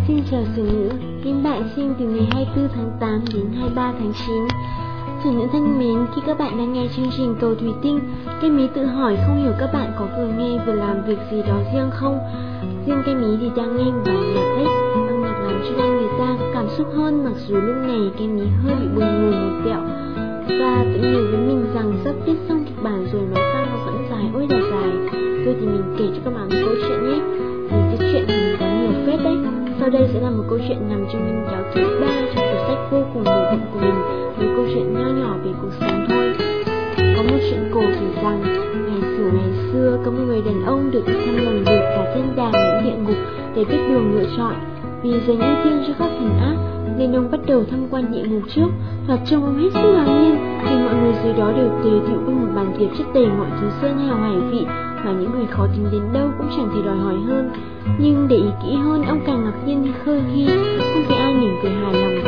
Xin chào Sử Nữ, Kim bạn sinh từ ngày 24 tháng 8 đến 23 tháng 9. Sử Nữ thân mến, khi các bạn đang nghe chương trình Cầu Thủy Tinh, Cây Mí tự hỏi không hiểu các bạn có vừa nghe vừa làm việc gì đó riêng không? Riêng Cây Mí thì đang nghe một bài nhạc đấy, âm nhạc làm cho người ta có cảm xúc hơn, mặc dù lúc này Cây Mí hơi bị buồn ngủ một tẹo. Và tự nhủ với mình rằng sắp viết xong kịch bản rồi mà sao nó vẫn dài ôi là dài. Thôi thì mình kể cho các bạn một câu chuyện nhé. Vì cái chuyện thì mình có nhiều phết đấy. Sau đây sẽ là một câu chuyện nằm trong Minh Kéo thứ 3 trong cuốn sách vô cùng nổi bật của mình, một câu chuyện nho nhỏ về cuộc sống thôi. Có một chuyện cổ kể rằng ngày xưa có một người đàn ông được đi thăm lần lượt cả thiên đàng lẫn địa ngục để biết đường lựa chọn. Vì dành ưu tiên cho các thần ác nên ông bắt đầu tham quan địa ngục trước. Thoạt trông ông hết sức ngạc nhiên vì mọi người dưới đó đều tề tựu với một bàn tiệc chất đầy mọi thứ sơn hào hải vị mà những người khó tính đến đâu cũng chẳng thể đòi hỏi hơn. Nhưng để ý kỹ hơn, ông càng ngạc nhiên khi không thấy ai mỉm cười hài lòng.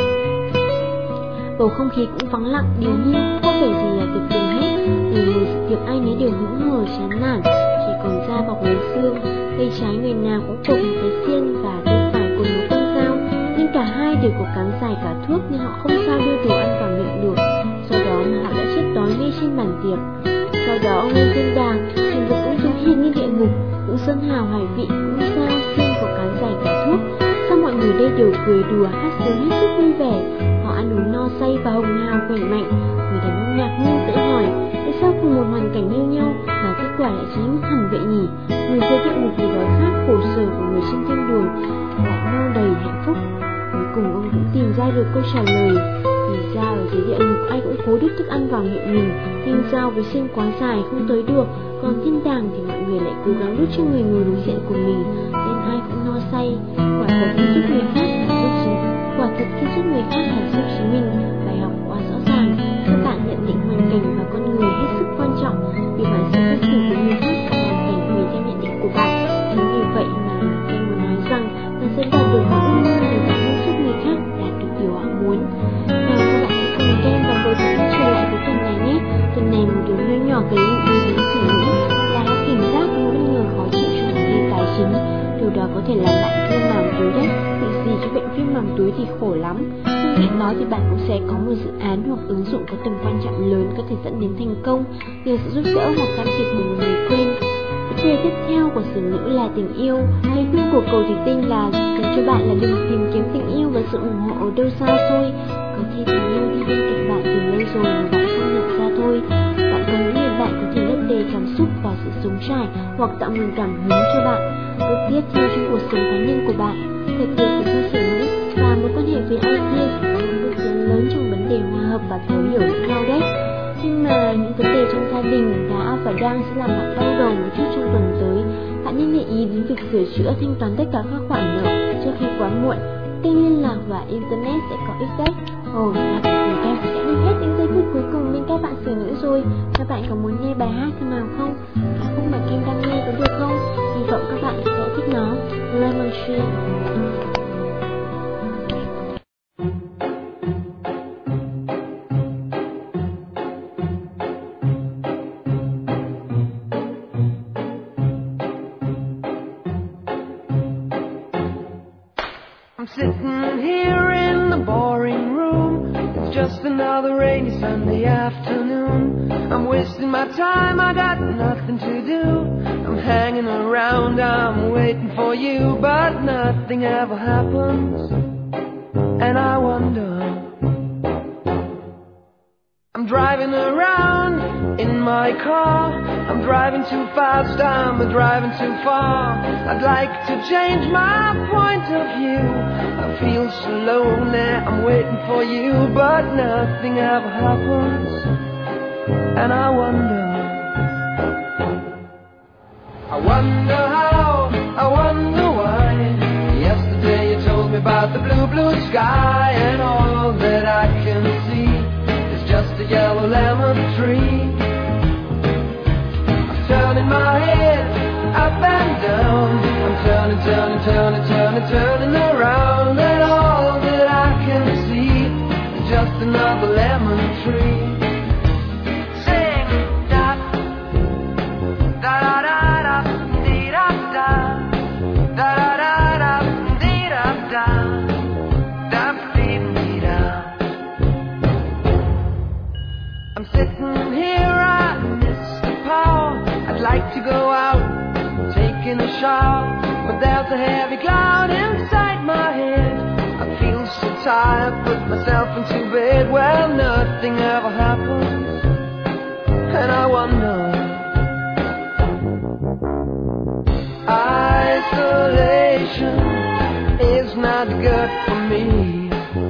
Bầu không khí cũng vắng lặng, điều nhiên, không vẻ gì là tiệc tùng hết. Người ngồi tiệc ai nấy đều hững hờ chán nản, chỉ còn da bọc lấy xương. Tay trái người nào cũng cột một cái xiên và tay phải cùng một con dao, nhưng cả hai đều có cán dài cả thước nên họ không sao đưa đồ ăn vào miệng được. Sau đó mà họ đã chết đói ngay trên bàn tiệc. Sau đó ông lên thiên đàng, chuyện vật cũng giống hệt như địa ngục, những sơn hào hải vị cũng sao xiên có cán dài cả thước. Sao mọi người đây đều cười đùa hát sướng hết sức vui vẻ. Họ ăn uống no say và hồng hào khỏe mạnh. Người đàn ông ngạc nhiên tự hỏi tại sao cùng một hoàn cảnh như nhau mà kết quả lại chính hẳn vậy nhỉ? Người dưới địa ngục thì đói khát khổ sở của người trên thiên đường lại no đầy hạnh phúc. Cuối cùng ông cũng tìm ra được câu trả lời. Vì ra ở dưới địa ngục ai cũng cố đút thức ăn vào miệng mình, nhưng dao với xiên quá dài không tới được. Còn thiên đàng thì mọi người lại cố gắng đút cho người ngồi đối diện của mình nên ai cũng no say. Quả thật khi giúp người khác là giúp chính mình. Bài học quá rõ ràng. Các bạn nhận định hoàn cảnh và con người hết sức quan trọng vì bạn sẽ cư xử với người khác và hoàn cảnh tùy theo nhận định của bạn. Chính vì vậy mà em muốn nói rằng bạn sẽ đạt được những ước mơ nếu bạn luôn giúp người khác đạt được điều họ muốn. Nào các bạn hãy cùng em và Cầu Thủy Tinh chơi cho tuần này nhé. Tuần này một điều nho nhỏ cái lưu ý đến Sử Nữ là hãy cảnh giác với bất ngờ khó chịu trong vấn đề tài chính. Điều đó có thể làm bạn viêm màng túi đấy. Bị gì cho bệnh viêm màng túi thì khổ lắm. Bên cạnh đó thì bạn cũng sẽ có một dự án hoặc ứng dụng có tầm quan trọng lớn có thể dẫn đến thành công nhờ sự giúp đỡ hoặc can thiệp của một người quen. Vấn đề tiếp theo của Sử Nữ là tình yêu. Lời khuyên của Cầu Thủy Tinh là dành cho bạn là đừng tìm kiếm tình yêu và sự ủng hộ ở đâu xa xôi. Có thể tình yêu đi bên cạnh bạn từ lâu rồi mà bạn không nhận ra thôi. Bạn có những người bạn có thể lấp đầy cảm xúc và sự sống trải hoặc tạo nguồn cảm hứng cho bạn. Bước tiếp theo trong cuộc sống cá nhân của bạn, đặc biệt là cho Sử Nữ và mối quan hệ với ai kia có một bước tiến lớn trong vấn đề hòa hợp và thấu hiểu lẫn nhau đấy. Nhưng mà những vấn đề trong gia đình đã và đang sẽ làm bạn đau đầu một chút trong tuần tới. Bạn nên để ý đến việc sửa chữa thanh toán tất cả các khoản nợ trước khi quá muộn. Kênh liên lạc và internet sẽ có ích đấy. Em sẽ đi hết những giây phút cuối cùng bên các bạn Sử Nữ rồi. Các bạn có muốn nghe bài hát nào không? Ca khúc mà Kim đang nghe có được không? Hy vọng các bạn sẽ thích nó. Lemon Tree. I'm sitting here in the boring room. It's just another rainy Sunday afternoon. I'm wasting my time, I got nothing to do. I'm hanging around, I'm waiting for you, but nothing ever happens. And I wonder, I'm driving around in my car. I'm driving too fast, I'm driving too far. I'd like to change my point of view. I feel so lonely, I'm waiting for you, but nothing ever happens. And I wonder how, I wonder why. Yesterday you told me about the blue, blue sky, and all that I can see is just a yellow lemon tree. I'm turning my head up and down. I'm turning around, and all that I can see is just another lemon tree. Sing da da da da da dee da da da da da da dee da da. I'd like to go out, taking a shower, but there's a heavy cloud inside my head. I feel so tired, put myself into bed. Well, nothing ever happens, and I wonder. Isolation is not good for me.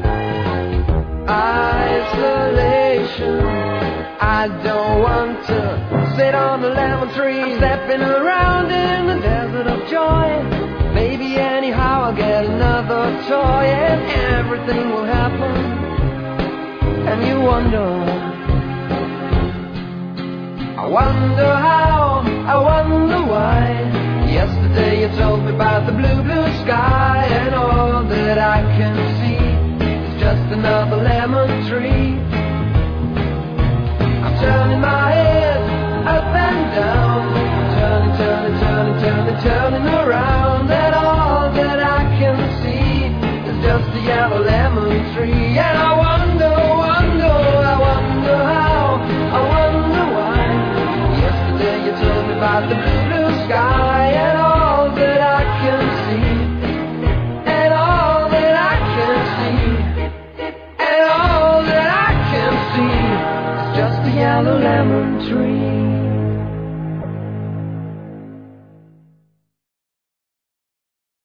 Isolation, I don't want to sit on a lemon tree. I'm stepping around in the desert of joy. Maybe anyhow I'll get another toy, and everything will happen, and you wonder. I wonder how, I wonder why. Yesterday you told me about the blue, blue sky, and all that I can see is just another lemon tree. I'm turning my head up and down, turning, turning, turning, turning, turning around, and all that I can see is just a yellow lemon tree. And I wonder, wonder, I wonder how, I wonder why. Yesterday you told me about the blue, blue sky, and all that I can see, and all that I can see, and all that I can see is just a yellow lemon tree.